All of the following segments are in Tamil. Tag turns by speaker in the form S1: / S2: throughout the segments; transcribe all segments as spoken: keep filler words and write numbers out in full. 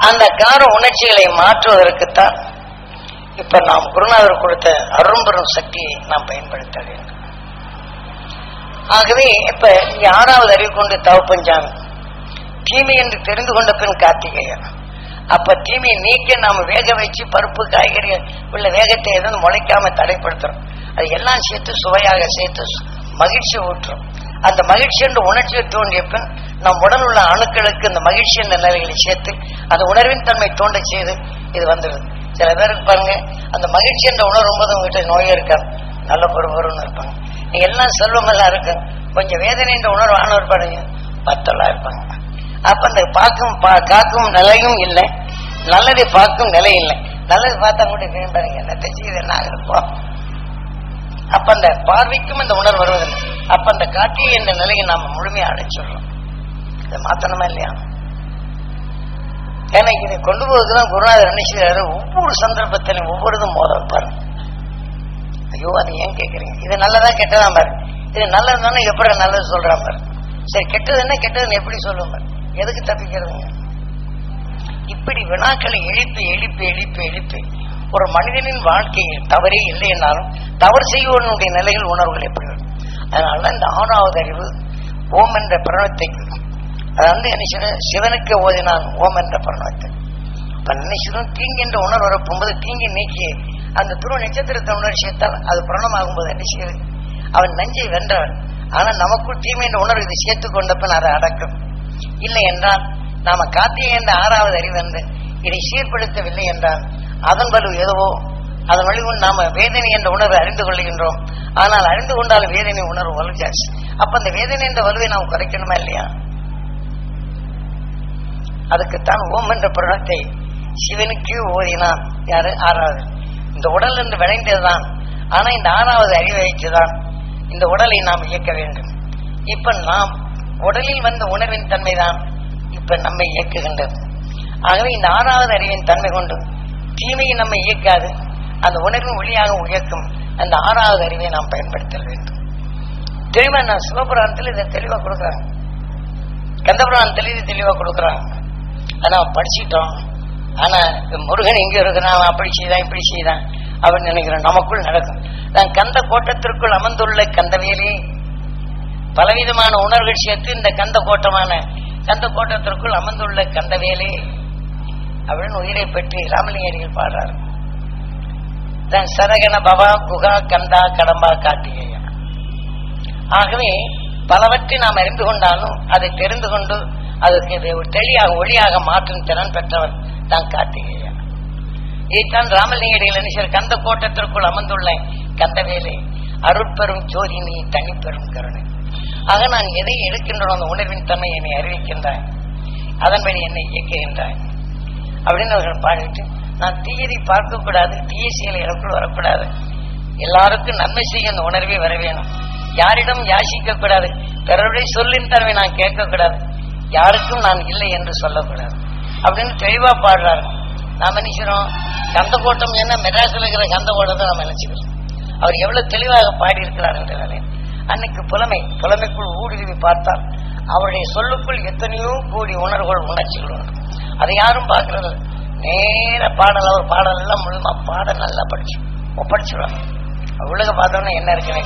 S1: அந்த கார உணர்ச்சிகளை மாற்றுவதற்குத்தான் இப்ப நாம் குருநாதர் கொடுத்த அரும்பெரும் சக்தியை நாம் பயன்படுத்த வேண்டும். ஆகவே இப்ப இங்க ஆறாவது அறிவு கொண்டு தவப்பஞ்சாமி தீமை என்று தெரிந்து கொண்ட பின் கார்த்திகேயன். அப்ப தீமையை நீக்க நாம வேக வச்சு பருப்பு காய்கறி உள்ள வேகத்தை எதுவும் முளைக்காம தடைப்படுத்துறோம். அது எல்லாம் சேர்த்து சுவையாக சேர்த்து மகிழ்ச்சி ஊற்றும். அந்த மகிழ்ச்சி என்ற உணர்ச்சியை தோன்றிய பின் நம் உடல் உள்ள அணுக்களுக்கு அந்த மகிழ்ச்சி என்ற நிலைகளை சேர்த்து அந்த உணர்வின் தன்மை தோண்ட செய்து இது வந்துடுது. சில பேருக்கு பாருங்க, அந்த மகிழ்ச்சி என்ற உணர்வும் போது உங்ககிட்ட நோயே இருக்காது, நல்ல பொறுப்பொருன்னு இருப்பாங்க. நீங்க எல்லாம் செல்வமெல்லாம் இருக்கு, கொஞ்சம் வேதனை என்ற உணர்வு ஆனவர் பாருங்க பத்தெல்லாம் இருப்பாங்க. அப்ப அந்த பார்க்கும் காக்கும் நிலையும் இல்லை, நல்லதை பார்க்கும் நிலை இல்லை. நல்லது பார்த்தா கூட பாருங்க என்னத்தை செய்து என்ன இருப்போம். அப்ப அந்த பார்வைக்கும் அந்த உணர்வு வருவதில்லை. அப்ப அந்த காட்சியை என்ற நிலையை நாம முழுமையா அடைச்சிடறோம். இதை மாத்தணுமா இல்லையா? ஏன்னா இதை கொண்டு போவதுதான் குருநாதர் என்ன செய்யறாரு, ஒவ்வொரு சந்தர்ப்பத்திலும் ஒவ்வொருதும் மோத வைப்பாரு. ஐயோ அது ஏன் கேட்கறீங்க, இது நல்லதா கெட்டதான் பாரு, இது நல்லதுன்னு எப்படி நல்லது சொல்றான் பாரு. சரி கெட்டது என்ன கெட்டதுன்னு எப்படி சொல்லுவோம் பாரு, எதுக்கு தப்பிக்கிறதுங்க? இப்படி வினாக்களை எழுப்பி எழுப்பி எழுப்பி எழுப்பி ஒரு மனிதனின் வாழ்க்கையில் தவறே இல்லை என்றாலும் தவறு செய்வனுடைய நிலையில் உணர்வுகள் எப்படி வரும். அதனால இந்த ஆறாவது அறிவு ஓம் என்ற பிரணவத்தை, அது வந்து என்ன சிவனுக்கு ஓதினான் ஓம் என்ற பிரணவத்தை. இப்ப நினைச்சிடும் தீங்கு என்ற உணர்வு வரப்போகும்போது தீங்கை நீக்கி அந்த துருவ நட்சத்திரத்தை உணர்ச்சியத்தால் அது பிரணமாகும்போது என்ன செய்யுது, அவன் நஞ்சை வென்றவன். ஆனா நமக்குள் தீமை என்ற உணர்வு இதை சேர்த்து கொண்டப்பன் அதை அடக்கும். இல்லை என்றால் நாம கார்த்திகை என்ற ஆறாவது அறிவு வந்து இதை சீர்படுத்தவில்லை என்றால் அதன் வலு எதுவோ அதன் வழிவு நாம வேதனை என்ற உணர்வை அறிந்து கொள்கின்றோம். ஆனால் அறிந்து கொண்டாலும் வேதனை உணர்வு வலு ஜாஸ்தி. அப்ப அந்த வேதனை என்ற வலுவை நாம் குறைக்கணுமா இல்லையா? அதுக்குத்தான் ஓம் என்ற பிரணத்தை சிவனுக்கு ஓதினான். யாரு? ஆறாவது. இந்த உடல் என்று விளைந்ததுதான். ஆனா இந்த ஆறாவது அறிவை வைத்துதான் இந்த உடலை நாம் இயக்க வேண்டும். இப்ப நாம் உடலில் வந்த உணர்வின் தன்மைதான் இப்ப நம்மை இயக்குகின்றது. ஆகவே இந்த ஆறாவது அறிவின் தன்மை கொண்டு தீமையை நம்மை இயக்காது, அந்த உணர்வின் ஒளியாக இயக்கும் அந்த ஆறாவது அறிவை நாம் பயன்படுத்த வேண்டும். தெளிவா நான் சிவபுராணத்தில் இதை தெளிவா கொடுக்குறாங்க, கந்தபுராணத்தில் இது தெளிவா கொடுக்குறாங்க. ஆனா படிச்சுட்டோம். ஆனா முருகன் எங்க இருக்கிறான், அப்படி செய்தான் இப்படி செய்தான் அப்படின்னு நினைக்கிறோம். நமக்குள் நடக்கும். நான் கந்த கோட்டத்திற்குள் அமர்ந்துள்ள கந்தவேலே பலவிதமான உணர்வுகள் சேர்த்து இந்த கந்த கோட்டமான கந்த கோட்டத்திற்குள் அமர்ந்துள்ள கந்தவேலே அப்படின்னு உயிரை பற்றி ராமலிங்கடிகள் பாடுறாரு. தான் சரகண பவா குகா கந்தா கடம்பா கார்த்திகேயா. ஆகவே பலவற்றை நாம் அறிந்து கொண்டாலும் அதை தெரிந்து கொண்டு அதற்கு தெளியாக ஒளியாக மாற்றும் திறன் பெற்றவர் தான் கார்த்திகேயா. இதைத்தான் ராமலிங்கடிகள் என்ன கந்த கோட்டத்திற்குள் அமர்ந்துள்ள கந்தவேலே அருட்பெரும் ஜோதி நீ தனிப்பெரும் கருணை. ஆக நான் எதை எடுக்கின்றோம் அந்த உணர்வின் தன்மை என்னை அறிவிக்கின்றாய், அதன்படி என்னை இயக்குகின்றாய் அப்படின்னு அவர்கள் பாடிட்டு, நான் தீயதை பார்க்க கூடாது, தீய செயலை எனக்குள் வரக்கூடாது, எல்லாருக்கும் நன்மை செய்ய அந்த உணர்வே வர வேணும், யாரிடம் யாசிக்க கூடாது, பிறருடைய சொல்லின் தன்மை நான் கேட்கக்கூடாது, யாருக்கும் நான் இல்லை என்று சொல்லக்கூடாது அப்படின்னு தெளிவா பாடுறாரு. நாம் நினைக்கிறோம் கந்த கோட்டம் என்ன மெட்ராஸில் இருக்கிற கந்த கோட்டத்தை நாம் நினைச்சுக்கிறோம். அவர் எவ்வளவு தெளிவாக பாடியிருக்கிறார் என்ற நிலை. அன்னைக்கு புலமை புலமைக்குள் ஊடுருவி பார்த்தால் அவருடைய சொல்லுக்குள் எத்தனையோ கோடி உணர்வுகள் உணர்ச்சிகள் உண்டு. அதை யாரும் பார்க்கறது நேர பாடல், அவர் பாடல் எல்லாம் முழுமா பாடல் நல்லா படிச்சு ஒப்படைச்சிடுவாங்க. உலக பார்த்தோம்னா என்ன இருக்குன்னு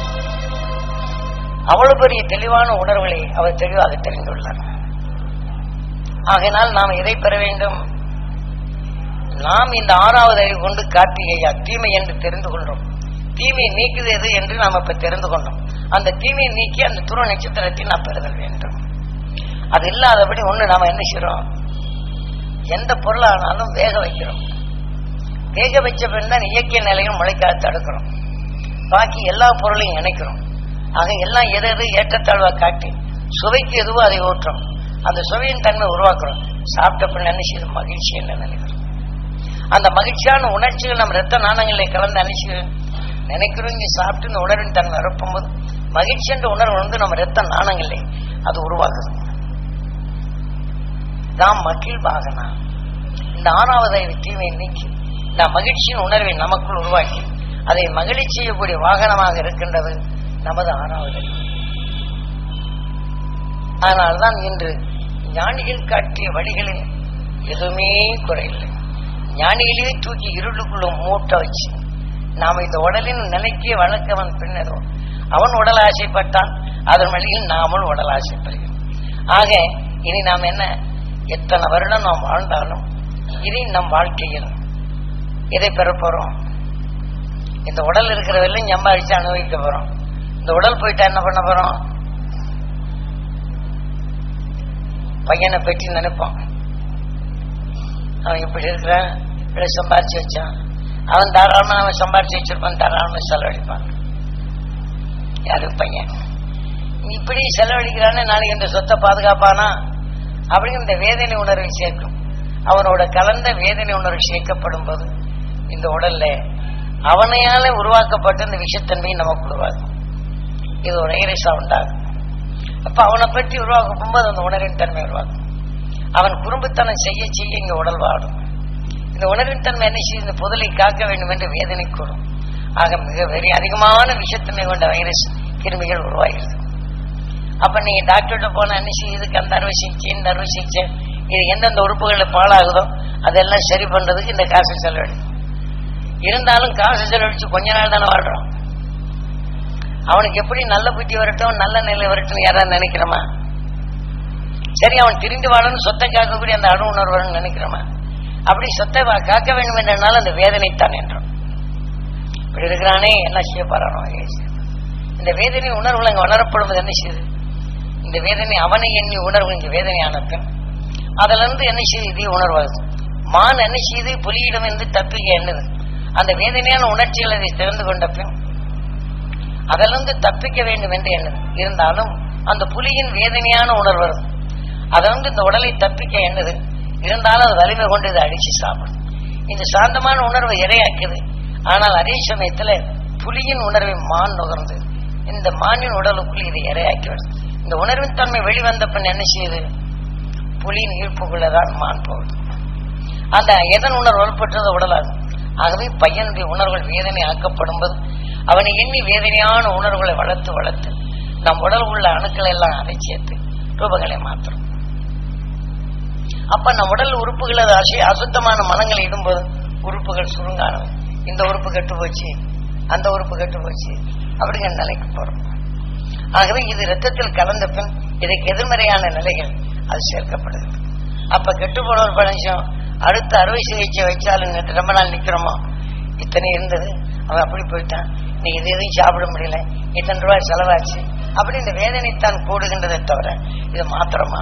S1: அவ்வளவு பெரிய தெளிவான உணர்வுகளை அவர் தெளிவாக தெரிந்துள்ளார். ஆகையினால் நாம் எதை பெற வேண்டும்? நாம் இந்த ஆறாவது அறிவு கொண்டு கார்த்திகேயா தீமை என்று தெரிந்து கொண்டோம். தீமையை நீக்குது எது என்று நாம் இப்ப தெரிந்து கொண்டோம். அந்த தீமையை நீக்கி அந்த துருவ நட்சத்திரத்தை நாம் பெறுதல் வேண்டும். அது இல்லாதபடி ஒண்ணு நாம என்ன செய்யறோம், எந்த பொருளானாலும் வேக வைக்கிறோம். வேக வச்ச பின் தான் இயற்கை நிலையும் முளைக்காத தடுக்கிறோம். பாக்கி எல்லா பொருளையும் இணைக்கிறோம். ஆக எல்லாம் எது எது ஏற்றத்தாழ்வா காட்டி சுவைக்கு எதுவோ அதை ஊற்றோம். அந்த சுவையின் தன்மை உருவாக்குறோம். சாப்பிட்ட பின் என்ன செய்யும், மகிழ்ச்சி என்ன நினைக்கிறோம். அந்த மகிழ்ச்சியான உணர்ச்சிகள் நம்ம ரத்த நாணங்களை கலந்து அனுச்சி நினைக்கிறோம். இங்கே சாப்பிட்டு இந்த உணர்வின் தன்மை நிரப்பும் போது மகிழ்ச்சி என்ற உணர்வு வந்து நம்ம ரத்த நாணங்களை அது உருவாக்குது. நாம் மகிழ்வாகனா இந்த ஆறாவது தீமையை நீக்கி நாம் மகிழ்ச்சியின் உணர்வை நமக்குள் உருவாக்கி அதை மகிழ்ச்சி செய்யக்கூடிய வாகனமாக இருக்கின்றது நமது ஆறாவது. அதனால்தான் இன்று ஞானிகள் காட்டிய வழிகளில் எதுவுமே குறையில்லை. ஞானிகளையே தூக்கி இருளுக்குள்ள மூட்டை வச்சு நாம இந்த உடலின் நிலைக்கே வளர்க்கவன் பின்னரும் அவன் உடல் ஆசைப்பட்டான், அதன் வழியில் நாமும் உடல் ஆசைப்படுகிறோம். ஆக இனி நாம் என்ன, எத்தனை வருடம் நாம் வாழ்ந்தாலும் இனி நம் வாழ்க்கையில் எதை பெற போறோம்? இந்த உடல் இருக்கிறவெல்லாம் சம்பாதிச்சு அனுபவிக்க போறோம். இந்த உடல் போயிட்டா என்ன பண்ண போறோம்? பையனை பற்றி நினைப்போம், அவன் இப்படி இருக்கிறான், இப்படி சம்பாரிச்சு வச்சான், அவன் தாராளமா அவன் சம்பாரிச்சு வச்சிருப்பான், தாராளமா செலவழிப்பான். யாரு பையன் இப்படி செலவழிக்கிறான்னு நாளைக்கு இந்த சொத்தை பாதுகாப்பானா அப்படிங்கிற இந்த வேதனை உணர்வை சேர்க்கும். அவனோட கலந்த வேதனை உணர்வு சேர்க்கப்படும் போது இந்த உடல்ல அவனையால உருவாக்கப்பட்ட இந்த விஷத்தன்மை நமக்கு உருவாகும். இது ஒரு ஐரசா உண்டாகும். அப்ப அவனை பற்றி உருவாக்கும் போது அந்த உணர்வின் தன்மை உருவாகும். அவன் குறும்புத்தனம் செய்ய செய்ய இங்க உடல் வாடும். இந்த உணர்வின் தன்மை என்ன செய்ய இந்த புதலை காக்க வேண்டும் என்று வேதனை கூடும். ஆக மிக வெறி அதிகமான விஷத்தன்மை கொண்ட வைரஸ் கிருமிகள் உருவாகிறது. அப்ப நீங்க டாக்டர்கிட்ட போன என்ன செய்ய, இதுக்கு அந்த அறுவை சிகிச்சை இந்த அறுவை சிகிச்சை, இது எந்தெந்த உறுப்புகளில் பாழாகுதோ அதெல்லாம் சரி பண்றதுக்கு இந்த காசு செலவழி. இருந்தாலும் காசு செலவழிச்சு கொஞ்ச நாள் தானே வாழ்றோம். அவனுக்கு எப்படி நல்ல புத்தி வரட்டும், நல்ல நிலை வரட்டும் யாராவது நினைக்கிறோமா? சரி, அவன் திரிந்து வாழணும், சொத்தை காக்கக்கூடிய அந்த அணு உணர்வு நினைக்கிறோமா? அப்படி சொத்தை காக்க வேண்டும் என்றாலும் அந்த வேதனை தான் என்றோம். இப்படி இருக்கிறானே என்ன செய்ய போறானோ. இந்த வேதனை உணர்வுகள் அங்கே உணரப்படுவது என்ன செய்யுது? இந்த வேதனை அவனை எண்ணி உணர்வு இந்த வேதனை ஆனப்பின் அதுல இருந்து என்ன செய்யுது? இதே உணர்வாகுது. மான் என்ன செய்யுது? புலியிடம் இருந்து தப்பிக்க எண்ணுது. அந்த வேதனையான உணர்ச்சிகள் அதை திறந்து கொண்ட பின் அதிலிருந்து தப்பிக்க வேண்டும் என்று எண்ணுது. இருந்தாலும் அந்த புலியின் வேதனையான உணர்வு வருது. அதிலிருந்து இந்த உடலை தப்பிக்க எண்ணுது. இருந்தாலும் அது வலிமை கொண்டு இதை அடிச்சு சாப்பிடும். இந்த சாந்தமான உணர்வை இரையாக்குது. ஆனால் அதே சமயத்துல புலியின் உணர்வை மான் நுகர்ந்து இந்த மானின் உடலுக்குள் இதை இரையாக்கி வருது. இந்த உணர்வின் தன்மை வெளிவந்த பின் என்ன செய்யுது? புலியின் ஈர்ப்புக்குள்ளதான் மான் போகுது. அந்த எதன் உணர்வு வலுப்பட்டது? உடலாகும். ஆகவே பையனுடைய உணர்வுகள் வேதனை ஆக்கப்படும் போது அவனை எண்ணி வேதனையான உணர்வுகளை வளர்த்து வளர்த்து நம் உடல் உள்ள அணுக்களை எல்லாம் அதை சேர்த்து ரூபங்களை மாற்றும். அப்ப நம் உடல் உறுப்புகள் அது அசை அசுத்தமான மனங்களை இடும்போது உறுப்புகள் சுருங்கானவை. இந்த உறுப்பு கெட்டு போச்சு, அந்த உறுப்பு கெட்டு போச்சு, அப்படிங்கிற நிலைக்கு போறோம். ஆகவே இது ரத்தத்தில் கலந்த பின் இதுக்கு எதிர்மறையான நிலைகள் அது சேர்க்கப்படுகிறது. அப்ப கெட்டு போன ஒரு பழஞ்சம் அடுத்த அறுவை சிகிச்சை வச்சாலும் ரொம்ப நாள் நிக்கிறோமோ, இத்தனை இருந்தது, அவன் அப்படி போயிட்டான், நீ இது எதையும் சாப்பிட முடியல, இத்தனை ரூபாய் செலவாச்சு, அப்படி இந்த வேதனைத்தான் கூடுகின்றதை தவிர இது மாத்திரமா?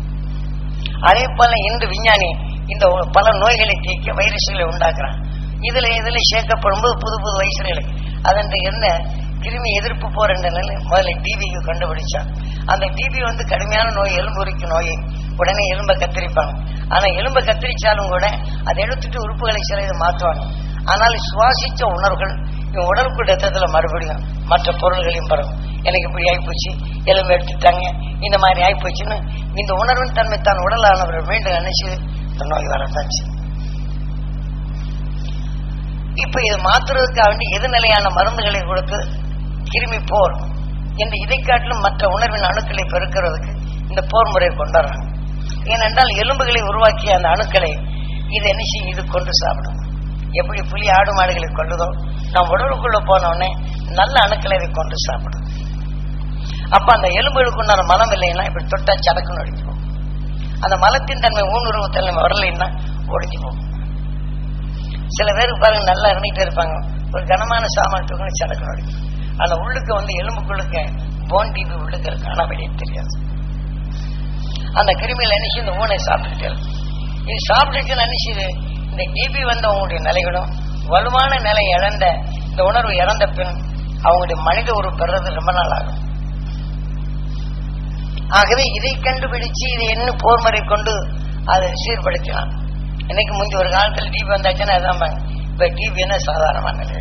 S1: அதே போல இன்று விஞ்ஞானி இந்த பல நோய்களை தீர்க்க வைரஸ்களை உண்டாக்குறான். இதுல இதுல சேர்க்கப்படும் போது புது புது வைரஸ்களை அதன் என்ன கிருமி எதிர்ப்பு போற நிலையில முதல்ல டிபிக்கு கண்டுபிடிச்சான். அந்த டிபி வந்து கடுமையான நோய், எலும்புரிக்கும் நோயை உடனே எலும்பை கத்திரிப்பாங்க. ஆனா எலும்பை கத்திரிச்சாலும் கூட அதை எடுத்துட்டு உறுப்புகளை சில இதை மாற்றுவாங்க. ஆனால் சுவாசிச்ச உணர்வுகள் இவன் உடலுக்குள் ரத்தத்துல மறுபடியும் மற்ற பொருள்களையும் பரவும். எனக்கு இப்படி ஆயிப்போச்சு, எலும்பு எடுத்துட்டாங்க, இந்த மாதிரி ஆயிப்போச்சுன்னு இந்த உணர்வின் தன்மை தான் உடலானவர்கள் மீண்டும் நினைச்சு இந்த நோய் வரத்தாச்சு. இப்ப இதை மாற்றுறதுக்காக வேண்டி எதிர்நிலையான மருந்துகளை கொடுத்து கிருமி போர் என்று இதை காட்டிலும் மற்ற உணர்வின் அணுக்களை பெருக்கிறதுக்கு இந்த போர் முறையை கொண்டாடுறாங்க. ஏனென்றால் எலும்புகளை உருவாக்கிய அந்த அணுக்களை இது என்ன செய்யும்? இது கொண்டு சாப்பிடும். எப்படி புலி ஆடு மாடுகளை கொள்ளுதோ நம் உடலுக்குள்ள போனோடனே நல்ல அணுக்களை இதை கொண்டு சாப்பிடும். அப்ப அந்த எலும்புகளுக்கு உண்டான மலம் இல்லைன்னா இப்படி தொட்டா சடக்குன்னு ஒழிஞ்சு போகும். அந்த மலத்தின் தன்மை ஊனுருவு தன்மை வரலைன்னா ஒழிஞ்சு போகும். சில பேருக்கு பாருங்க நல்லா இருந்துகிட்டே இருப்பாங்க, ஒரு கனமான சாமான் தூக்கணும் சடக்குன்னு ஒழிஞ்சு. அந்த உள்ளுக்கு வந்து எலும்புக்குள்ளுக்கு போன் டிபி உள்ளுக்கு இருக்கு, ஆனா வெளியே தெரியாது. அந்த கிருமியில் நினைச்சு இந்த ஊனை சாப்பிட்டுட்டு இது சாப்பிட்டுட்டு நினைச்சுது இந்த டிபி வந்த அவங்களுடைய நிலைகளும் வலுவான நிலை இழந்த இந்த உணர்வு இறந்த பின் அவங்களுடைய மனித உருவம் பெறது ரொம்ப நாள் ஆகும். ஆகவே இதை கண்டுபிடிச்சு இதை என்ன போர்முறை கொண்டு அதை சீர்படுத்தினான். இன்னைக்கு முந்தைய ஒரு காலத்தில் டிபி வந்தாச்சுன்னா அதுதான். இப்ப டிபி என்ன சாதாரணமான நிலை,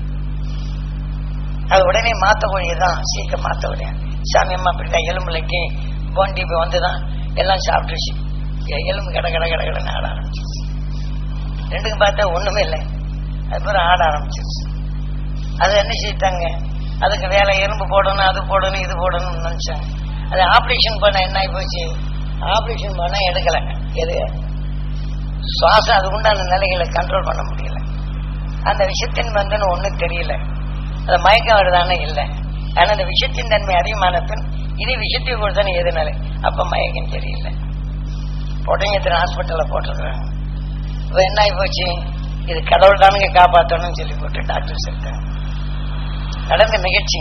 S1: அது உடனே மாற்றக்கூடியதான், சீக்கிரம் மாற்றக்கூடிய சாமியம்மா அப்படித்தான் எலும்புலைக்கு போன் டிபி வந்துதான் எல்லாம் சாப்பிட்டுச்சு, எலும்பு கட கட கட கடன்னு ஆட ஆரம்பிச்சிருச்சு. ரெண்டுக்கும் பார்த்தா ஒண்ணுமே இல்லை, அதுக்கப்புறம் ஆட ஆரம்பிச்சிருச்சு. அது என்ன செய்தாங்க, அதுக்கு வேலை எறும்பு போடணும், அது போடணும், இது போடணும்னு நினைச்சாங்க. அது ஆப்ரேஷன் பண்ண என்ன ஆகி போச்சு, ஆப்ரேஷன் பண்ண எடுக்கலைங்க. எது சுவாசம் அதுக்குண்டான நிலைகளை கண்ட்ரோல் பண்ண முடியல. அந்த விஷத்தின் வந்து ஒன்றும் தெரியல. அது மயக்கம் வருதானே இல்லை. ஆனா அந்த விஷத்தின் தன்மை அதிகமான பின் இது விஷத்தை கொடுத்தானே எது நிலை, அப்ப மயக்கம் தெரியல. பொட்டங்கத்தின் ஹாஸ்பிட்டல்ல போட்டிருக்கிறாங்க. இப்ப என்ன ஆகி போச்சு, இது கடவுள் தானுங்க காப்பாற்றணும்னு சொல்லி போட்டு டாக்டர் சொல்லிட்டாங்க. நடந்த நிகழ்ச்சி.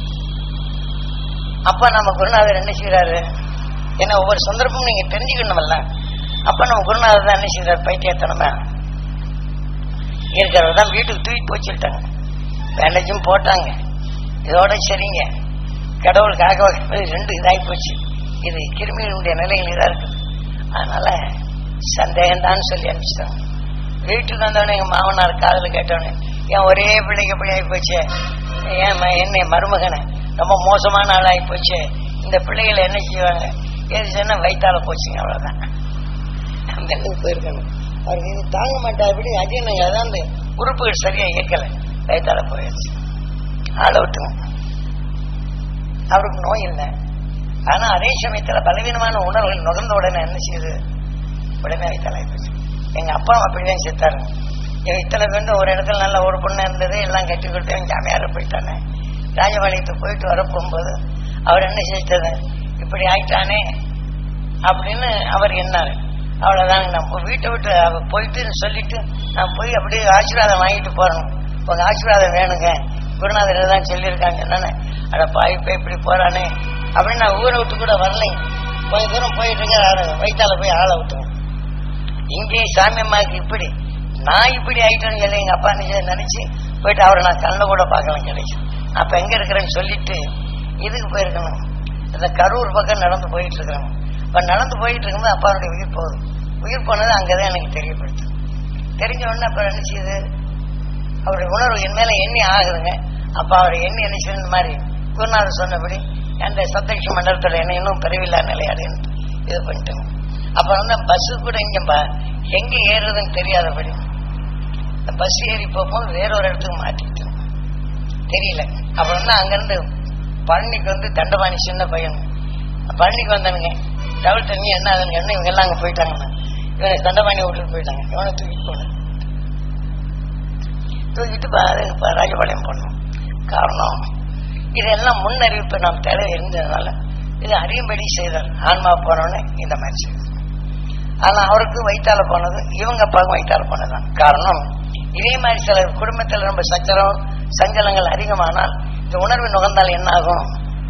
S1: அப்ப நம்ம குருநாதர் என்ன செய்யறாரு, ஏன்னா ஒவ்வொரு சந்தர்ப்பமும் நீங்க தெரிஞ்சுக்கணும்ல. அப்ப நம்ம குருநாதர் தான் என்ன செய்யறாரு, பைத்தியத்தனமா இருக்கிறவர் தான் வீட்டுக்கு தூக்கி போச்சுட்டாங்க. பேண்டேஜும் போட்டாங்க. இதோட சரிங்க, கடவுள் காக்க வைக்கிறது ரெண்டு இதாகி போச்சு. இது கிருமிகளுடைய நிலையில் இதா இருக்கு. அதனால சந்தேகம் தான் சொல்லி அனுப்பிச்சிட்டாங்க. வீட்டுக்கு வந்தவனே எங்க மாமனார் காதல கேட்டவனே, ஏன் ஒரே பிள்ளைக்கு எப்படி ஆகி போச்சு, ஏன் என்ன மருமகனை ரொம்ப மோசமான ஆள் ஆகி போச்சு, இந்த பிள்ளைகளை என்ன செய்வாங்க, ஏது சொன்னா வயிற்றால போச்சுங்க, அவ்வளவுதான். அந்த அளவுக்கு போயிருக்கணும். அவருக்கு இது தாங்க மாட்டா, இப்படி அஜீர்ணங்க, அதான் அந்த உறுப்புகள் சரியா இயக்கல, வயிற்றால போயிடுச்சு. ஆளை விட்டுங்க. அவருக்கு நோய் இல்லை. ஆனா அதே சமயத்துல பலவீனமான உணர்வுகள் நுகர்ந்த உடனே என்ன செய்யுது, உடனே வயிற்றால போச்சு. எங்க அப்பா அப்படிதான் செத்தாரு. இத்தனை பேருந்து ஒரு இடத்துல நல்ல ஒரு பொண்ணு இருந்தது, எல்லாம் கட்டி கொடுத்து என் ஜாமியார போயிட்டானே. ராஜபாளையத்துக்கு போயிட்டு வர போகும்போது அவர் என்ன செஞ்சது, இப்படி ஆயிட்டானே அப்படின்னு அவர் என்னாரு. அவ்வளவுதாங்க, நம்ம வீட்டை விட்டு அவ போயிட்டு சொல்லிட்டு நான் போய் அப்படியே ஆசீர்வாதம் வாங்கிட்டு போறேன். உங்க ஆசீர்வாதம் வேணுங்க, குருநாதர் தான் சொல்லியிருக்காங்க. என்னன்னு அட பாய்ப்ப இப்படி போறானே அப்படின்னு நான் ஊரை விட்டு கூட வரலைங்க. கொஞ்சம் தூரம் போயிட்டு இருக்க வயிற்றால போய் ஆளை விட்டுங்க. இங்கே சாமியம்மாக்கு இப்படி நான் இப்படி ஆயிட்டேன்னு சொல்லி எங்க அப்பா நினைச்சு போயிட்டு அவரை நான் கண்ணில் கூட பார்க்கலாம் கிடைக்கும். அப்ப எங்க இருக்கிறேன்னு சொல்லிட்டு இதுக்கு போயிருக்கணும். இந்த கரூர் பக்கம் நடந்து போயிட்டு இருக்கிறாங்க. இப்ப நடந்து போயிட்டு இருக்கும்போது அப்பாவுடைய உயிர் போகுது. உயிர் போனது அங்கதான் எனக்கு தெரியப்படுத்து. தெரிஞ்ச உடனே அப்ப என்ன செய்யுது, அவருடைய உணர்வு என் மேல எண்ணி ஆகுதுங்க. அப்ப அவரை எண்ணி என்ன செய்ய, இந்த மாதிரி குருநாதர் சொன்னபடி அந்த சப்தரிஷி மண்டலத்துல என்ன இன்னும் பிரிவில்லா நிலையாடுன்னு இது பண்ணிட்டோங்க. அப்ப வந்து பஸ்ஸு கூட இங்க எங்க ஏறுறதுன்னு தெரியாதபடி பஸ் ஏறி போகும்போது வேற ஒரு இடத்துக்கு மாட்டிட்டோம், தெரியல. அப்புறம் வந்து அங்கிருந்து பழனிக்கு வந்து தண்டபாணி சின்ன பையன் பழனிக்கு வந்தானுங்க. டபுள் தண்ணி என்ன ஆகுதுன்னு என்ன இவங்க எல்லாம் அங்க போயிட்டாங்கண்ணா. இவனை தண்டபாணி விட்டுட்டு போயிட்டாங்க. இவனை தூக்கிட்டு போனேன், தூக்கிட்டு ராஜபாளையம் போனோம். காரணம் இதெல்லாம் முன்னறிவிப்பு நாம் தேவை இருந்ததுனால இது அறியும்படி செய்தார். ஆன்மா போனோன்னு இந்த மாதிரி செய்தார். ஆனா அவருக்கு வயிற்றால போனது, இவங்க அப்பாவுக்கு வயிற்றால போனதுதான் காரணம். இதே மாதிரி சில குடும்பத்தில் ரொம்ப சச்சரம் சஞ்சலங்கள் அதிகமானால் இந்த உணர்வு நுகர்ந்தால் என்ன ஆகும்,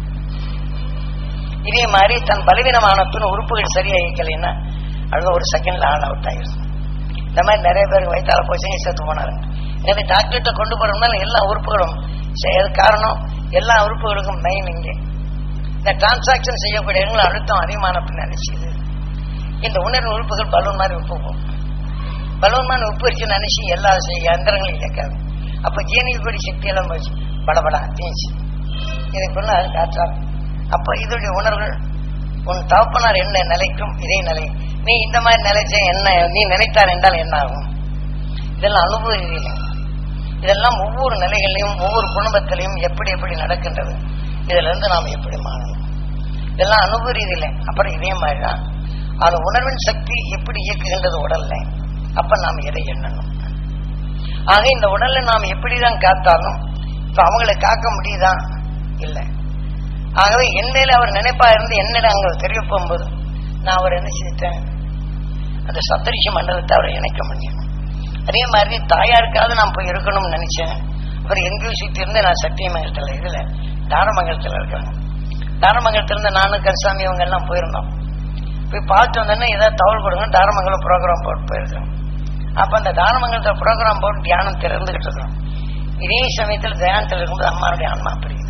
S1: இதே மாதிரி தன் பலவீனமான பின் உறுப்புகள் சரியா இயக்கலைன்னா அது ஒரு செகண்ட்ல ஆள் அவுட் ஆயிடும். இந்த மாதிரி நிறைய பேருக்கு வயிற்றால போச்சுங்க, செத்து போனாரு. எனவே டாக்டர்கிட்ட கொண்டு போறதுனால எல்லா உறுப்புகளும் காரணம், எல்லா உறுப்புகளுக்கும் மெயின் இங்கே இந்த டிரான்சாக்சன் செய்யக்கூடிய அழுத்தம் அதிகமான பின் நினைச்சுது இந்த உணர்வு உறுப்புகள் பலூன் மாதிரி உப்பு போகும். பலூன் மாதிரி உப்பு வச்சு நினைச்சு எல்லா யந்திரங்களும் இயக்காது. அப்ப ஜீனிக்கூடிய சக்தி எல்லாம் போச்சு, படபடா தேய்ச்சி இதுக்குள்ள அது காற்றாது. அப்ப இதோடைய உணர்வுகள் உன் தகப்பனார் என்ன நிலைக்கும் இதே நிலை, நீ இந்த மாதிரி நிலைச்ச என்ன நீ நினைத்தார் என்றால் என்ன ஆகும். இதெல்லாம் அனுபவ ரீதியில, இதெல்லாம் ஒவ்வொரு நிலைகளையும் ஒவ்வொரு குடும்பத்திலையும் எப்படி எப்படி நடக்கின்றது, இதுல இருந்து நாம் எப்படி மாறணும், இதெல்லாம் அனுபவ ரீதியில. அப்புறம் இதே மாதிரிதான் அந்த உணர்வின் சக்தி எப்படி இயக்குகின்றது உடல்ல, அப்ப நாம் எதை எண்ணணும். ஆக இந்த உடல்ல நாம் எப்படிதான் காத்தாலும் இப்ப அவங்களை காக்க முடியுதா இல்லை. ஆகவே என்னையில அவர் நினைப்பா இருந்து என்னிடம் அங்க தெரிய போகும்போது நான் அவர் என்ன செஞ்சிட்டேன், அந்த சப்தரிஷி மண்டலத்தை அவரை இணைக்க முடியும். அதே மாதிரி தாயாருக்காவது நான் போய் இருக்கணும்னு நினைச்சேன். அப்புறம் எங்கேயும் சுத்தி இருந்து நான் சத்தியமங்கலத்துல இதுல தாரமங்கலத்துல இருக்கிறேன். தாரமங்கலத்திலிருந்து நானும் கருசாமி இவங்க எல்லாம் போயிருந்தோம். போய் பார்த்து வந்தோன்னா ஏதாவது தகவல் கொடுங்க, தாரமங்கலம் ப்ரோக்ராம் போட்டு போயிருக்கோம். அப்ப அந்த தாரமங்கலத்துல ப்ரோக்ராம் போட்டு தியானம் திறந்துகிட்டு இருக்கோம். இதே சமயத்துல தியானத்தில் இருக்கும்போது அம்மாவுடைய ஆன்மா பிரியுது.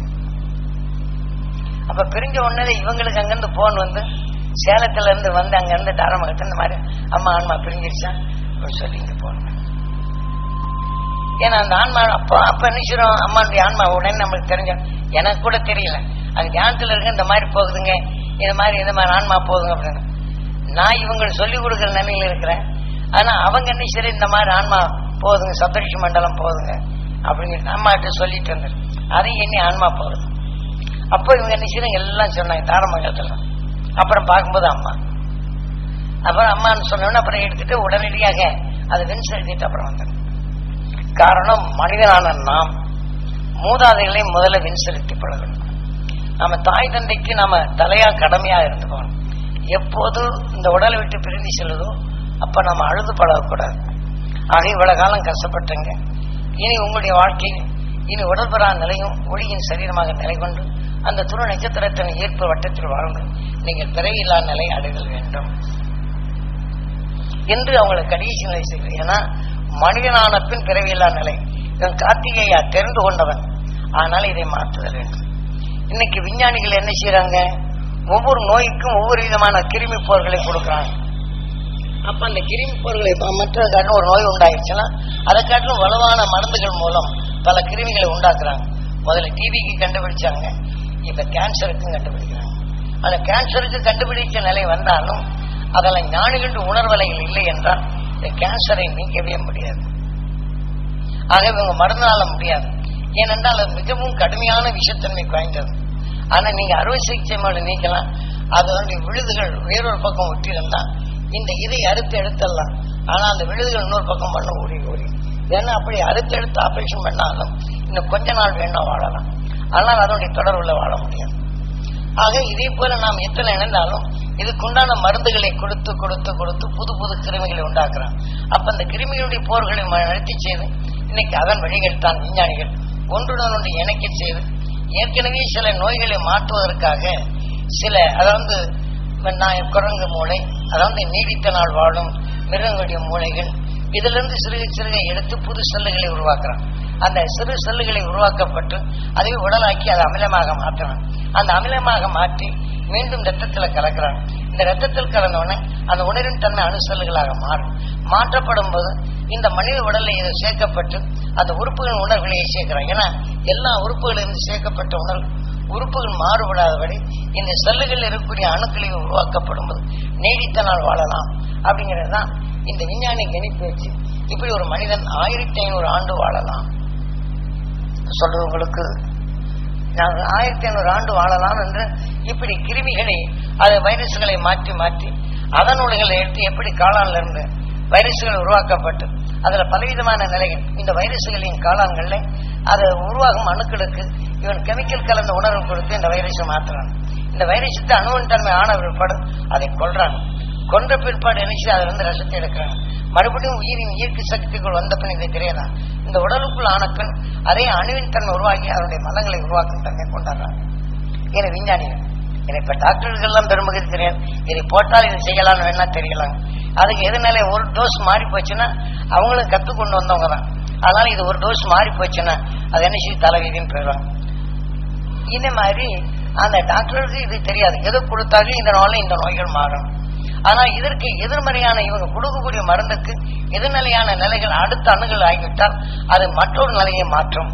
S1: அப்ப பிரிஞ்ச உடனே இவங்களுக்கு அங்கிருந்து போன் வந்து சேலத்துல இருந்து வந்து அங்க இருந்து தாரமங்கலத்துல இந்த மாதிரி அம்மா ஆன்மா பிரிஞ்சிருச்சா அப்படின்னு சொல்லி இங்க போனோம். ஏன்னா அந்த ஆன்மா அப்போ அப்ப நினைச்சிடும் அம்மாவுடைய ஆன்மா உடனே நம்மளுக்கு தெரிஞ்ச, எனக்கு கூட தெரியல அது தியானத்துல இருக்க இந்த மாதிரி போகுதுங்க, இது மாதிரி இந்த மாதிரி ஆன்மா போகுதுங்க அப்படின்னு. நான் இவங்களுக்கு சொல்லிக் கொடுக்குற நிலையில இருக்கிறேன். ஆனா அவங்க என்ன இந்த மாதிரி ஆன்மா போகுதுங்க, சப்தரிஷி மண்டலம் போகுதுங்க அப்படிங்கிற அம்மாட்ட சொல்லிட்டு இருந்தது. அதையும் எண்ணி ஆன்மா போகுது. அப்போ இவங்க என்ன எல்லாம் சொன்னாங்க தாரமங்கலத்துல. அப்புறம் பார்க்கும்போது அம்மா அப்புறம் அம்மான்னு சொன்னோன்னு அப்புறம் எடுத்துட்டு உடனடியாக அதை வின்செலுத்திட்டு அப்புறம் வந்தேன். காரணம், மனிதனான நாம் மூதாதைகளை முதல்ல வின்செலுத்தி பழகணும். நம்ம தாய் தந்தைக்கு நாம தலையா கடமையா இருந்துக்கணும். எப்போது இந்த உடலை விட்டு பிரிந்து செல்லுதோ அப்ப நம்ம அழுது பழகக்கூடாது. ஆக இவ்வளவு காலம் கஷ்டப்பட்டங்க, இனி உங்களுடைய வாழ்க்கையில் இனி உடல்பெறா நிலையும் ஒளியின் சரீரமாக நிலை கொண்டு அந்த துரு நட்சத்திரத்தின் ஈர்ப்பு வட்டத்தில் வாழ்ந்து நீங்கள் பிறவியில்லா நிலை அடைதல் வேண்டும் என்று அவங்களுக்கு கடைசி நிலை செய்வது. ஏன்னா மனிதனான பின் பிறவியில்லா நிலை இவன் கார்த்திகேயா தெரிந்து கொண்டவன். ஆனால் இதை மாற்றுதல் வேண்டும். இன்னைக்கு விஞ்ஞானிகள் என்ன செய்யறாங்க, ஒவ்வொரு நோய்க்கும் ஒவ்வொரு விதமான கிருமி போர்களை கொடுக்குறாங்க. அப்ப அந்த கிருமி போர்களை மற்ற காட்டிலும் ஒரு நோய் உண்டாயிடுச்சுன்னா அதை காட்டிலும் வலுவான மருந்துகள் மூலம் பல கிருமிகளை உண்டாக்குறாங்க. முதல்ல டிபிக்கு கண்டுபிடிச்சாங்க, இப்ப கேன்சருக்கும் கண்டுபிடிக்கிறாங்க. அந்த கேன்சருக்கு கண்டுபிடிச்ச நிலை வந்தாலும் அதெல்லாம் ஞானிகள் உணர்வலைகள் இல்லை என்றால் இந்த கேன்சரை நீக்கவே முடியாது. ஆக இவங்க மருந்தால முடியாது. ஏனென்றால் அது மிகவும் கடுமையான விஷத்தன்மை வாய்ந்தது. ஆனா நீங்க அறுவை சிகிச்சை மூலம் நீக்கலாம். அதனுடைய விழுதுகள் வேறொரு பக்கம் ஒட்டியிருந்தா இந்த இதை அறுத்து எடுத்துடலாம். ஆனா அந்த விழுதுகள் இன்னொரு பக்கம் பண்ண ஓடி ஓடி ஏன்னா அப்படி அறுத்து எடுத்து ஆபரேஷன் பண்ணாலும் இன்னும் கொஞ்ச நாள் வேண்டாம் வாழலாம். ஆனால் அதனுடைய தொடர்புல வாழ முடியாது. ஆக இதே போல நாம் எத்தனை இணைந்தாலும் இதுக்குண்டான மருந்துகளை கொடுத்து கொடுத்து கொடுத்து புது புது கிருமிகளை உண்டாக்குறான். அப்ப அந்த கிருமிகளுடைய போர்களை நடத்தி செய்து இன்னைக்கு அதன் வழிகள் தான் விஞ்ஞானிகள் ஒன்றுடன் ஒன்று இணைக்க செய்து ஏற்கனவே சில நோய்களை மாற்றுவதற்காக சில அதாவது குரங்கு மூளை, அதாவது நீடித்த நாள் வாழும் மிருகங்களுடைய மூளைகள், இதுல இருந்து சிறுக சிறுக எடுத்து புது செல்லுகளை உருவாக்குறான். அந்த சிறு செல்லுகளை உருவாக்கப்பட்டு அதை உடலாக்கி அதை அமிலமாக மாற்றுறான். அந்த அமிலமாக மாற்றி மீண்டும் ரத்தத்துல கலக்கிறான். இந்த ரத்தத்தில் கலந்தோடனே அந்த உணரின் தன்மை அணு செல்லுகளாக மாறும். மாற்றப்படும் போது இந்த மனித உடலை இதை சேர்க்கப்பட்டு அந்த உறுப்புகளின் உணர்வுகளையே சேர்க்கிறான். ஏன்னா எல்லா உறுப்புகளிலிருந்து சேர்க்கப்பட்ட உணர்வு உறுப்புகள் மாறுபடாதபடி இந்த செல்லுகள் இருக்கக்கூடிய அணுக்களை உருவாக்கப்படும் போது நீடித்த நாள் வாழலாம். அப்படிங்கிறது தான் இந்த விஞ்ஞானி கணிப்பு வச்சு இப்படி ஒரு மனிதன் ஆயிரத்தி ஐநூறு ஆண்டு வாழலாம் சொல்றவங்களுக்கு நாங்கள் ஆயிரத்தி ஐநூறு ஆண்டு வாழலாம் என்று இப்படி கிருமிகளை அது வைரஸ்களை மாற்றி மாற்றி அதன் உலகளை எடுத்து எப்படி காளான்ல இருந்து வைரஸ்கள் உருவாக்கப்பட்டு அதுல பலவிதமான நிலைகள் இந்த வைரஸ்களின் காளான்கள்ல அது உருவாகும் அணுக்களுக்கு இவன் கெமிக்கல் கலந்த உணர்வு கொடுத்து இந்த வைரஸை மாற்றுறான். இந்த வைரஸத்தை அணுவின் தன்மை ஆன பிற்பாடு அதை கொல்றான். கொன்ற பிற்பாடு நினைச்சு அதுல இருந்து ரசத்தை எடுக்கிறான். மறுபடியும் உயிரின் ஈர்ப்பு சக்திக்குள் வந்த பின் இதை தெரியாதான் இந்த உடலுக்குள் ஆன பின் அதே அணுவின் தன்மை உருவாக்கி அதனுடைய மலங்களை உருவாக்கும் தன்மை கொண்டாடுறாங்க. ஏன்னா விஞ்ஞானிகள் ஏன்னா இப்ப டாக்டர்கள் எல்லாம் பெருமதி தெரியாது. இதை போட்டால் இதை செய்யலாம்னு வேணா தெரியலாம். அதுக்கு எதுனால ஒரு டோஸ் மாறி போச்சுன்னா அவங்களும் கத்து கொண்டு வந்தவங்க தான். அதனால இது ஒரு டோஸ் மாறி போச்சுன்னா அது என்ன செய்ய தலைவீதின்னு போயிடுவாங்க. இந்த மாதிரி அந்த டாக்டருக்கு இது தெரியாது. எது கொடுத்தாலும் இந்த நோயில இந்த நோய்கள் மாறும். ஆனா இதற்கு எதிர்மறையான இவங்க கொடுக்கக்கூடிய மருந்துக்கு எதிர்நிலையான நிலைகள் அடுத்த அணுகள் ஆகிவிட்டால் அது மற்றொரு நிலையை மாற்றும்.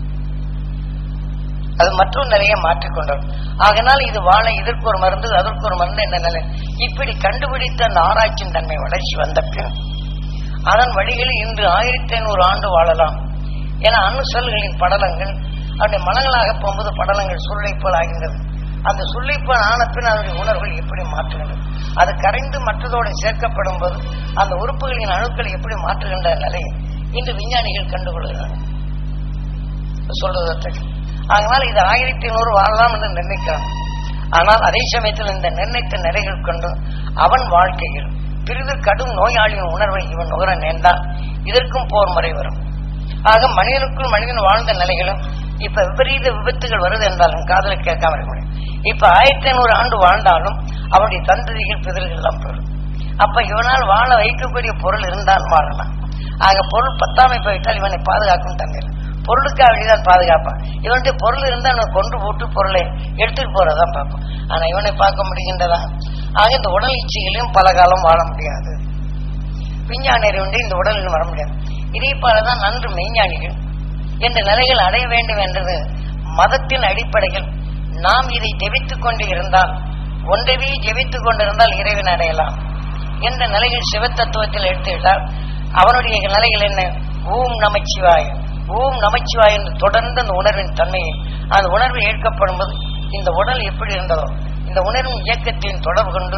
S1: அது மற்றொரு நிலையை மாற்றிக்கொண்டோம். ஆகினால் இது வாழ இதற்கு ஒரு மருந்து அதற்கு ஒரு மருந்து என்ன நிலை இப்படி கண்டுபிடித்த அந்த ஆராய்ச்சியின் தன்மை வளர்ச்சி வந்த பின் அதன் வழிகளில் இன்று ஆயிரத்தி ஐநூறு ஆண்டு வாழலாம். ஏன்னா அணு செல்களின் படலங்கள் அவருடைய மனங்களாக போகும்போது படலங்கள் சுருளைப்போல் ஆகின்றது. அந்த சுருளைப்போல் ஆன பின் அதனுடைய உணர்வுகள் எப்படி மாற்றுகின்றது அது கரைந்து மற்றதோடு சேர்க்கப்படும் போது அந்த உறுப்புகளின் அணுக்களை எப்படி மாற்றுகின்ற நிலையை இன்று விஞ்ஞானிகள் கண்டுகொள்கிறார்கள் சொல்றது. அதனால் இது ஆயிரத்தி ஐநூறு வாழலாம் என்று நிர்ணயிக்கிறான். ஆனால் அதே சமயத்தில் இந்த நிர்ணயித்த நிலைகள் கொண்டு அவன் வாழ்க்கையில் பிரிவு கடும் நோயாளியின் உணர்வை இவன் நுகர நேர்ந்தால் இதற்கும் போர் முறை வரும். ஆக மனிதனுக்குள் மனிதன் வாழ்ந்த நிலைகளும் இப்ப விபரீத விபத்துகள் வருது என்றாலும் காதலை கேட்காம இருக்க முடியும். இப்ப ஆயிரத்தி ஐநூறு ஆண்டு வாழ்ந்தாலும் அவனுடைய தந்ததிகள் பிதர்கள் எல்லாம் பெறும். அப்ப இவனால் வாழ வைக்கக்கூடிய பொருள் இருந்தால் வாழலாம். ஆக பொருள் பத்தாமை போயிட்டால் இவனை பாதுகாக்கும் தன்மை பொருளுக்காக வழிதான் பாதுகாப்பான். இவனுடைய பொருள் இருந்தால் அவனை கொண்டு போட்டு பொருளை எடுத்துட்டு போறதான் பார்ப்போம். ஆனா இவனை பார்க்க முடிகின்றதா? ஆக இந்த உடல் இச்சைகளையும் பல காலம் வாழ முடியாது. விஞ்ஞானியர் உண்டு இந்த உடலில் வர முடியாது. இதே போலதான் நன்று மெய்ஞானிகள் இந்த நிலைகள் அடைய வேண்டும் என்றது மதத்தின் அடிப்படையில் நாம் இதை ஜெபித்துக் கொண்டு இருந்தால் ஒன்றவே ஜெபித்துக் கொண்டிருந்தால் இறைவன் அடையலாம் என்ற நிலைகள் சிவத்தத்துவத்தில் எடுத்துவிட்டால் அவனுடைய நிலைகள் என்ன? ஓம் நமச்சிவாய ஓம் நமச்சிவாய் என்று தொடர்ந்து அந்த உணர்வின் தன்மையை அந்த உணர்வு ஏற்கப்படும் போது இந்த உடல் எப்படி இருந்ததோ இந்த உணர்வின் இயக்கத்தின் தொடர்பு கொண்டு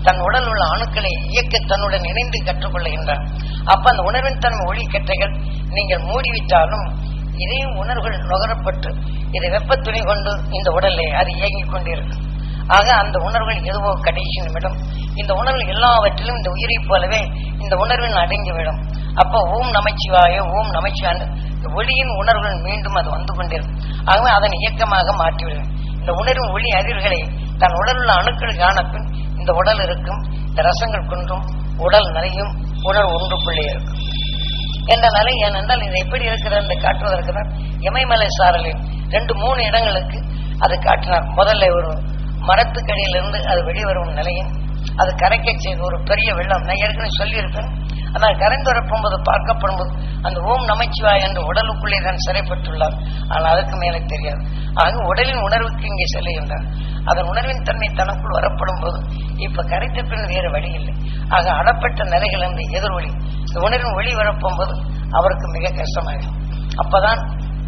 S1: தன் உடல் உள்ள அணுக்களை இயக்க தன்னுடன் இணைந்து கற்றுக்கொள்ளுகின்றான். அப்ப அந்த உணர்வின் தன்மை ஒளி கட்டைகள் நீங்கள் மூடிவிட்டாலும் இதையும் உணர்வுகள் நுகரப்பட்டு இதை வெப்ப துணி கொண்டு இந்த உடலை அது இயங்கிக் கொண்டிருக்கும். ஆக அந்த உணர்வுகள் எதுவோ கடைசி நிமிடம் இந்த உணர்வுகள் எல்லாவற்றிலும் இந்த உயிரை போலவே இந்த உணர்வில் அடங்கிவிடும். அப்போ ஓம் நமச்சிவாய ஓம் நமச்சிவாய ஒளியின் உணர்வுகள் மீண்டும் அது வந்து கொண்டிருக்கும். ஆகவே அதன் இயக்கமாக மாற்றிவிடும். இந்த உணர்வின் ஒளி அதிர்களை தன் உடலுள்ள அணுக்கள் காணப்பின் இந்த உடல் இருக்கும், இந்த ரசங்கள் கொன்றும் உடல் நிறையும் உடல் ஒன்றுக்குள்ளே இருக்கும் என்ற நிலை. ஏனென்றால் இது எப்படி இருக்கிறது என்று காட்டுவதற்கு தான் இமயமலை சாரலில் ரெண்டு மூணு இடங்களுக்கு அது காட்டினார். முதல்ல ஒரு மரத்துக்கடியிலிருந்து அது வெளிவரும் நிலையும் அது கரைக்க செய்து ஒரு பெரிய வெள்ளம். நான் ஏற்கனவே சொல்லியிருப்பேன். ஆனால் கரைந்து வரப்போது பார்க்கப்படும் போது அந்த ஓம் நமச்சிவாய் என்று உடலுக்குள்ளே தான் சிறைப்பட்டுள்ளார். ஆனால் அதுக்கு மேலே தெரியாது. ஆக உடலின் உணர்வுக்கு இங்கே செல்லுகின்றார். அதன் உணர்வின் தன்மை தனக்குள் வரப்படும் போது இப்ப கரைத்த பின் வேறு வழி இல்லை. ஆக அடப்பட்ட நிலைகள் என்று எதிர் ஒளி இந்த உணர்வின் ஒளி வரப்போது அவருக்கு மிக கஷ்டமாகும். அப்பதான்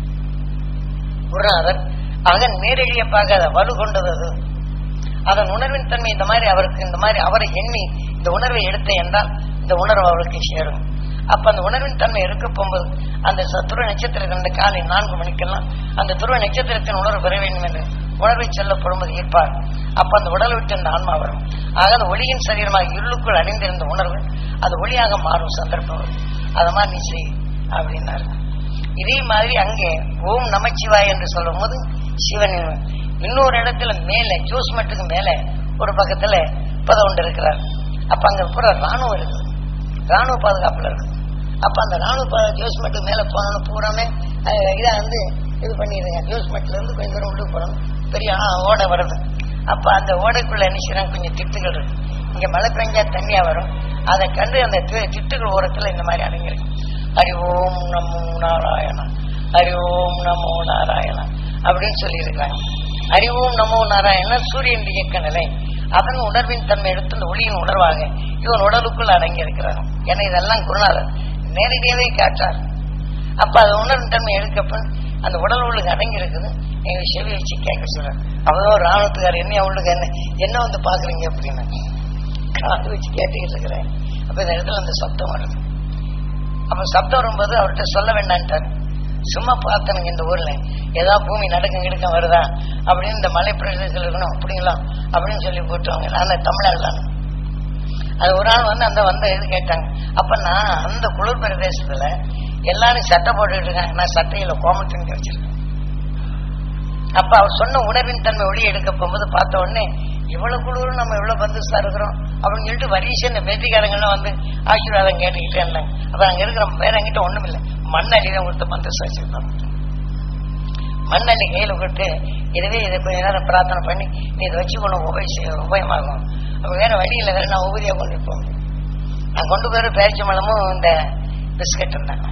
S1: குருநாதர் ஆக நேரடியப்பாக அதை வலு கொண்டது. அதன் உணர்வின் தன்மை இந்த மாதிரி அவருக்கு இந்த மாதிரி அவரை எண்ணி இந்த உணர்வை எடுத்த என்றால் இந்த உணர்வு அவருக்கு சேரும். அப்ப அந்த உணர்வின் தன்மை எடுக்க போகும்போது அந்த துருவ நட்சத்திரத்தின் அந்த காலை நான்கு மணிக்கெல்லாம் அந்த துருவ நட்சத்திரத்தின் உணர்வு பெற வேண்டும் என்று உணர்வை செல்லப்படும்போது ஈர்ப்பார். அப்ப அந்த உடலை விட்டு அந்த ஆன்மா வரும். ஆக அந்த ஒளியின் சரீரமாக இருளுக்குள் அணிந்திருந்த உணர்வு அது ஒளியாக மாறும் சந்தர்ப்பம் வரும். அது மாதிரி நீ செய் அப்படின்னாரு. இதே மாதிரி அங்கே ஓம் நமச்சிவாய் என்று சொல்லும் போது சிவன் இன்னொரு இடத்துல மேல ஜூஸ் மட்டுக்கு மேல ஒரு பக்கத்துல பதம் ஒன்று இருக்கிறார். அப்ப அங்க பூரா ராணுவம் இருக்கு, ராணுவ பாதுகாப்புல இருக்கு. அப்ப அந்த ராணுவ ஜூஸ் மட்டுக்கு மேல போனோன்னு பூராமே இதை வந்து இது பண்ணிடுங்க. ஜூஸ் மட்டுல இருந்து கொஞ்சம் தூரம் உள்ளே போகணும், பெரிய ஓடை வருது. அப்ப அந்த ஓடைக்குள்ள என்ன கொஞ்சம் திட்டுகள் இருக்கு. இங்க மழை பெஞ்சா தண்ணியா வரும். அதை கண்டு அந்த திட்டுகள் ஓரத்துல இந்த மாதிரி அடங்கியிருக்கு. ஹரி ஓம் நமோ நாராயணா, ஹரி ஓம் நமோ நாராயணா அப்படின்னு சொல்லி இருக்காங்க. ஹரி ஓம் நமோ நாராயணா சூரியன் இயக்க நிலை. அதன் உணர்வின் தன்மை எடுத்து இந்த ஒளியின் உணர்வாக இவன் உடலுக்குள் அடங்கி இருக்கிறார். ஏன்னா இதெல்லாம் குருநாதர் நேரடியாவே காட்டார். அப்ப அது உணர்வின் தன்மை எடுக்கப்ப அந்த உடல் உள்ளுக்கு அடங்கி இருக்குது. எங்க செவி வச்சு கேட்க சொல்ற அவதோ ராணுவத்துக்கார என்ன உள்ளுக்கு என்ன என்ன வந்து பாக்குறீங்க அப்படின்னு காது வச்சு கேட்டுக்கிட்டு இருக்கிறேன். அப்ப இந்த இடத்துல அந்த சப்தம் வருது. அப்ப சப்தம் வரும்போது அவர்கிட்ட சொல்ல வேண்டான்ட்டார். சும்மா பார்த்தனுங்க இந்த ஊர்ல ஏதாவது பூமி நடக்க கிடக்க வருதா அப்படின்னு இந்த மலை பிரதேசத்தில் இருக்கணும் அப்படிங்களா அப்படின்னு சொல்லி போட்டுவாங்க. நான் தமிழ்நாடு தான். அது ஒரு நாள் வந்து அந்த வந்த இது கேட்டாங்க. அப்ப நான் அந்த குளிர் பிரதேசத்துல எல்லாரும் சட்டை போட்டுக்கிட்டு இருக்காங்க. நான் சட்டையில கோமத்துன்னு வச்சிருக்கேன். அப்ப அவர் சொன்ன உணர்வின் தன்மை ஒளி எடுக்க போகும்போது பார்த்த உடனே இவ்வளவு குளிரும் நம்ம இவ்வளவு பந்துசா இருக்கிறோம் அப்படின்னு சொல்லிட்டு வரிசை இந்த வெற்றிக்காரங்கள்லாம் வந்து ஆசீர்வாதம் கேட்டுக்கிட்டே இருந்தாங்க. அப்ப அங்க இருக்கிற வேற எங்கிட்ட ஒண்ணும் இல்லை, மண்ணள்ளி தான் கொடுத்த பந்துசா வச்சிருக்கோம். மண்ணள்ளி கையில கொடுத்து இதுவே இதை கொஞ்ச நேரம் பிரார்த்தனை பண்ணி நீ இதை வச்சு கொண்டு உபய உபயமாகும். அப்ப வேற வழியில் வேற நான் உபரியா கொண்டு போங்க. நான் கொண்டு போய் பேரிச்ச மலமும் இந்த பிஸ்கட் இருந்தாங்க.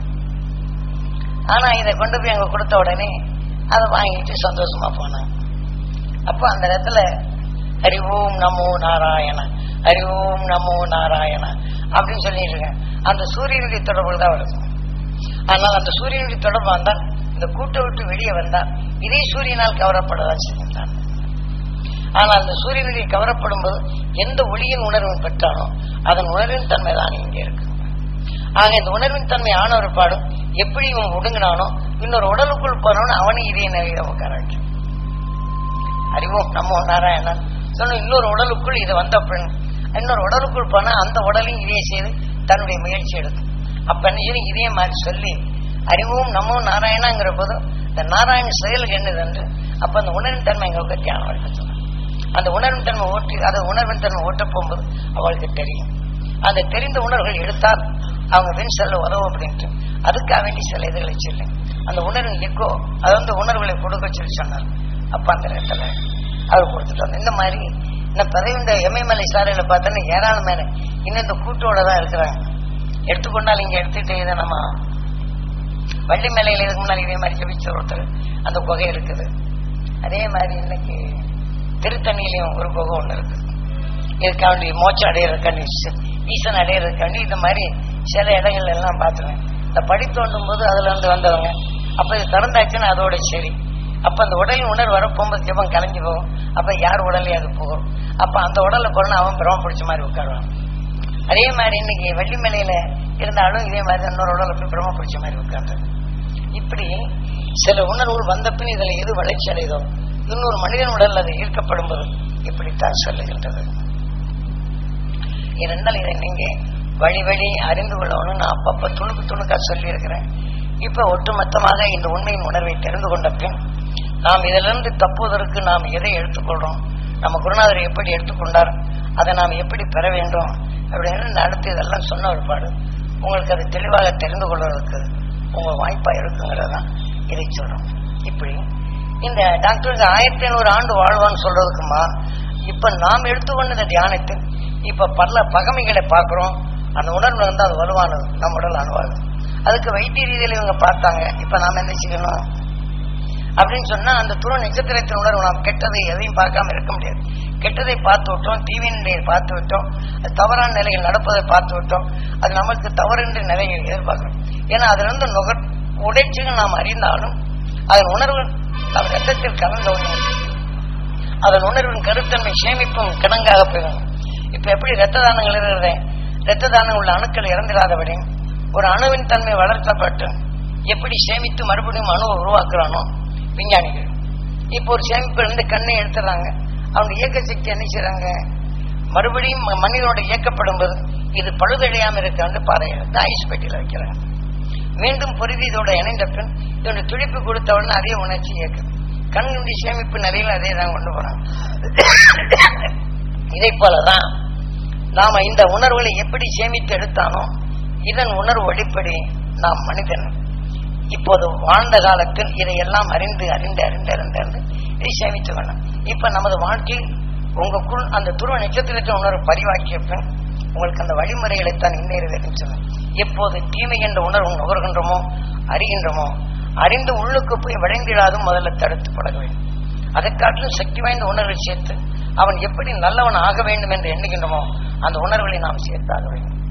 S1: ஆனா இதை கொண்டு போய் அங்க கொடுத்த உடனே அதை வாங்கிட்டு சந்தோஷமா போனாங்க. அப்போ அந்த இடத்துல ஹரி ஓம் நமோ நாராயண, ஹரி ஓம் நமோ நாராயண அப்படின்னு சொல்லிட்டு இருக்கேன். அந்த சூரியனுடைய தொடர்புகள் தான் வருது. ஆனால் அந்த சூரியனுடைய தொடர்பு வந்தால் இந்த கூட்டை விட்டு வெளியே வந்தால் இதே சூரியனால் கவரப்படதான் செய்கின்றான். ஆனால் அந்த சூரியனுடைய கவரப்படும் போது எந்த ஒளியின் உணர்வு பெற்றானோ அதன் உணர்வின் தன்மை தான் இங்கே இருக்கு. ஆக இந்த உணர்வின் தன்மை ஆன ஒரு பாடும் எப்படி இவன் ஒடுங்கினானோ இன்னொரு உடலுக்குள் போனவனு அவனை இதே நிலையில உட்காராச்சு. அறிவோம் நம்ம நாராயணன் சொல்ல இன்னொரு உடலுக்குள் இது வந்த பெண் இன்னொரு உடலுக்குள் போனா அந்த உடலையும் இதே செய்து தன்னுடைய முயற்சி எடுக்கும். அப்ப என்ன இதே மாதிரி சொல்லி அறிவோம் நம்ம நாராயணங்கிற போது இந்த நாராயண செயல் என்னது என்று அப்ப அந்த உணர்வின் தன்மை எங்களுக்கு தியானம் எடுக்க சொன்னாங்க. அந்த உணர்வின் தன்மை ஓட்டி அதை உணர்வின் தன்மை ஓட்ட போகும்போது அவளுக்கு தெரியும். அந்த தெரிந்த உணர்வுகள் எடுத்தால் அவங்க வெண் செல்ல உதவும் அப்படின்ட்டு அதுக்காக வேண்டி சில இதுகளை சொல்லி அந்த உணர்வு எக்கோ அது வந்து உணர்வுகளை கொடுக்க சொல்லி சொன்னார். அப்ப அந்த இடத்துல அவர் கொடுத்துட்டு வந்தோம். இந்த மாதிரி இந்த பதவி இந்த எமயமலை சாலையில பார்த்தோன்னா ஏராளமான இன்னும் இந்த கூட்டோட தான் இருக்கிறாங்க. எடுத்துக்கொண்டால் இங்க எடுத்துட்டு இதை நம்ம வள்ளி மலையில இதுக்கு முன்னாடி இதே மாதிரி ஜபிச்ச ஒருத்தர் அந்த குகை இருக்குது. அதே மாதிரி இன்னைக்கு திருத்தணியிலையும் ஒரு குகை ஒண்ணு இருக்குது. இதுக்காண்டி மோச்சம் அடையிறதுக்காண்டி ஈசன் அடையிறதுக்காண்டி இந்த மாதிரி சில இடங்கள் எல்லாம் பார்த்துருவேன். இந்த படி தோண்டும் போது அதுல இருந்து வந்தவங்க அப்ப இது திறந்தாச்சுன்னா அதோட சரி அப்ப அந்த உடலின் உணர்வு வரப்போகும்போது ஜபம் கலைஞ்சு போகும். அப்ப யார் உடலே அது போகும். அப்ப அந்த உடல்ல போனா அவன் பிரம பிடிச்ச மாதிரி உட்காருவான். அதே மாதிரி இன்னைக்கு வெள்ளிமலையில இருந்தாலும் இதே மாதிரி இன்னொரு உடலை போய் பிரம பிடிச்ச மாதிரி உட்கார்ந்து, இப்படி சில உணர்வுகள் வந்த பின் இதுல எது வளர்ச்சி அடைதோ இன்னொரு மனிதன் உடல் அது ஈர்க்கப்படும் போது இப்படித்தான் சொல்லுகின்றது. இருந்தால் இதை நீங்க வழி வழி அறிந்து கொள்ளணும். நான் அப்பப்ப துணுக்கு துணுக்கா சொல்லி இருக்கிறேன். இப்ப ஒட்டுமொத்தமாக இந்த உண்மையின் உணர்வை தெரிந்து கொண்ட பின் நாம் இதிலிருந்து தப்புவதற்கு நாம் எதை எடுத்துக்கொள்றோம், நம்ம குருநாதர் எப்படி எடுத்துக்கொண்டார், அதை நாம் எப்படி பெற வேண்டும் அப்படின்னு அடுத்து இதெல்லாம் சொன்ன ஒரு பாடு உங்களுக்கு அது தெளிவாக தெரிந்து கொள்வதற்கு உங்க வாய்ப்பா இருக்குங்கிறதான் இதை சொல்றோம். இப்படி இந்த டாக்டருக்கு ஆயிரத்தி ஐநூறு ஆண்டு வாழ்வான்னு சொல்றதுக்குமா இப்ப நாம் எடுத்துக்கொண்ட இந்த தியானத்தில் இப்ப பல பகமைகளை பார்க்கிறோம். அந்த உணர்வு வந்து அது வலுவானது, நம்ம உடல் அணுவாது. அதுக்கு வைத்திய ரீதியில இவங்க பார்த்தாங்க. இப்ப நாம என்ன செய்யணும் அப்படின்னு சொன்னா அந்த துருவ நட்சத்திரத்தின் உணர்வு நாம் கெட்டதை எதையும் பார்க்காம இருக்க முடியாது. கெட்டதை பார்த்து விட்டோம், தீவின் நிலையை பார்த்து விட்டோம், தவறான நிலையில் நடப்பதை பார்த்து விட்டோம். அது நமக்கு தவறின்ற நிலையை எதிர்பார்க்கிறோம். ஏன்னா அதுல இருந்து நுகர் உடைச்சுன்னு நாம் அறிந்தாலும் அதன் உணர்வு நம் ரத்தத்தில் கலந்த உணர்வு, அதன் உணர்வின் கருத்தன்மை சேமிப்பும் கிணங்காக போயிடும். இப்ப எப்படி ரத்த தானங்கள் இருக்கிறதே, ரத்த தானம் உள்ள அணுக்கள் இறந்திராதபடி ஒரு அணுவின் தன்மை வளர்க்கப்பட்டு எப்படி சேமித்து மறுபடியும் அணுவை உருவாக்குறானோ விஞ்ஞானிகள். இப்போ ஒரு சேமிப்பு இருந்து கண்ணை எடுத்துறாங்க, அவங்க இயக்க சக்தி என்ன செய்யறாங்க, மறுபடியும் மனிதனோட இயக்கப்படும் போது இது பழுதடையாம இருக்கான்னு பாறையில ஆயுஷ் பெட்டியில வைக்கிறாங்க. மீண்டும் பொருதி இதோட இணைந்த பின் இதோட துடிப்பு கொடுத்தவுடனே அதே உணர்ச்சி இயக்குது. கண்ணுடைய சேமிப்பு நிலையில அதே தான் கொண்டு போறாங்க. இதை போலதான் நாம இந்த உணர்வுகளை எப்படி சேமித்து எடுத்தானோ இதன் உணர்வு வெளிப்படி நாம் மனிதன் இப்போது வாழ்ந்த காலத்தில் இதையெல்லாம் அறிந்து அறிந்து அறிந்து அறிந்து அறிந்து இதை சேமித்து வேணும். இப்ப நமது வாழ்க்கையில் உங்களுக்குள் அந்த துருவ நட்சத்திரத்தின் உணர்வு பதிவாக்கிய பின் உங்களுக்கு அந்த வழிமுறைகளைத்தான் இன்னேறுவேன். எப்போது தீமை என்ற உணர்வு நுகர்கின்றமோ அறிகின்றமோ அறிந்து உள்ளுக்கு போய் விளைந்திடாதும் முதல்ல தடுத்து பழக வேண்டும். அதை காட்டிலும் சக்தி வாய்ந்த உணர்வை சேர்த்து அவன் எப்படி நல்லவன் ஆக வேண்டும் என்று எண்ணுகின்றமோ அந்த உணர்வுகளை நாம் சேர்த்தாக வேண்டும்.